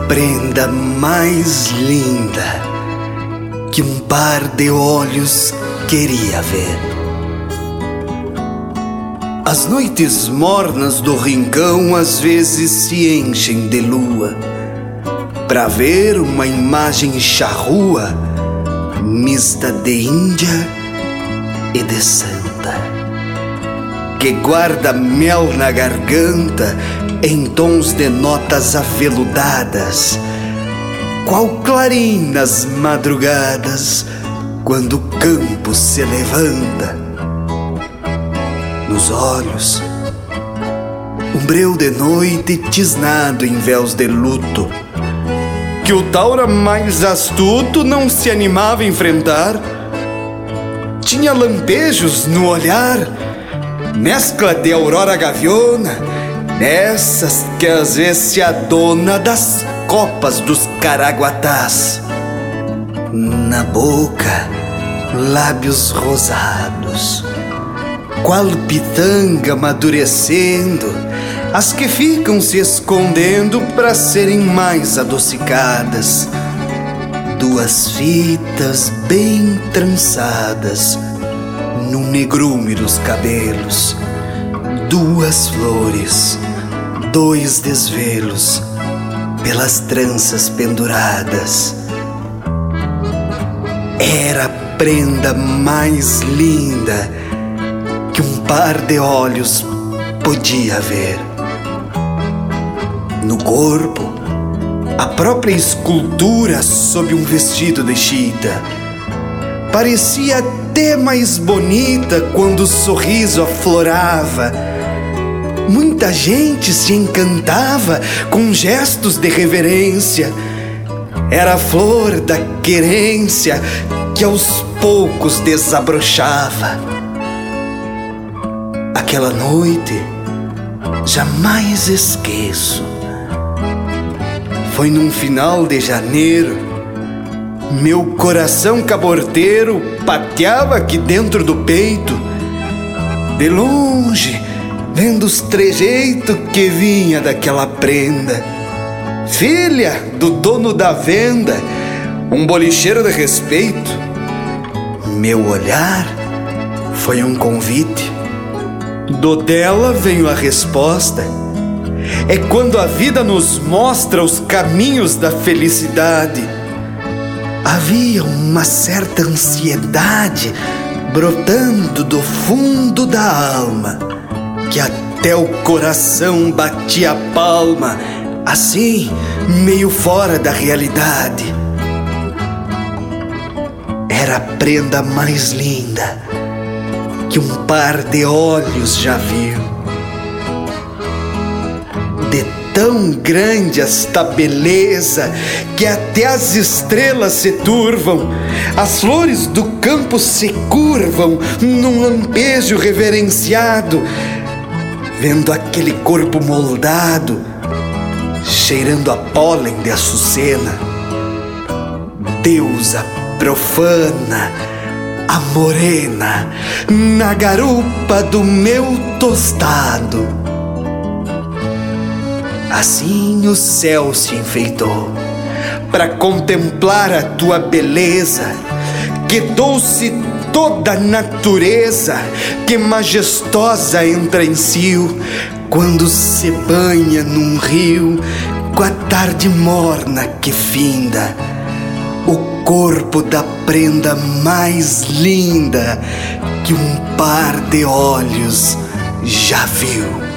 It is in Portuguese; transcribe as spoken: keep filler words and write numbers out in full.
prenda mais linda que um par de olhos queria ver. As noites mornas do rincão às vezes se enchem de lua pra ver uma imagem charrua, mista de índia e de santa, que guarda mel na garganta em tons de notas aveludadas, qual clarim nas madrugadas, quando o campo se levanta. Nos olhos, um breu de noite tisnado em véus de luto, que o taura mais astuto não se animava a enfrentar. Tinha lampejos no olhar, mescla de aurora gaviona, nessas que às vezes se adona das copas dos caraguatás. Na boca, lábios rosados, qual pitanga amadurecendo, as que ficam se escondendo para serem mais adocicadas. Duas fitas bem trançadas num negrume dos cabelos, duas flores, dois desvelos pelas tranças penduradas. Era a prenda mais linda que um par de olhos podia ver. No corpo, a própria escultura sob um vestido de chita parecia até mais bonita quando o sorriso aflorava. Muita gente se encantava com gestos de reverência. Era a flor da querência que aos poucos desabrochava. Aquela noite jamais esqueço. Foi num final de janeiro. Meu coração caborteiro pateava aqui dentro do peito. De longe, vendo os trejeitos que vinha daquela prenda, filha do dono da venda, um bolicheiro de respeito. Meu olhar foi um convite. Do dela veio a resposta. É quando a vida nos mostra os caminhos da felicidade. Havia uma certa ansiedade brotando do fundo da alma, que até o coração batia a palma, assim, meio fora da realidade. Era a prenda mais linda que um par de olhos já viu. De tão grande esta beleza que até as estrelas se turvam, as flores do campo se curvam num lampejo reverenciado, vendo aquele corpo moldado, cheirando a pólen de açucena. Deusa profana, a morena, na garupa do meu tostado. Assim o céu se enfeitou para contemplar a tua beleza. Quedou-se toda a natureza, que majestosa entra em si quando se banha num rio com a tarde morna que finda. O corpo da prenda mais linda que um par de olhos já viu.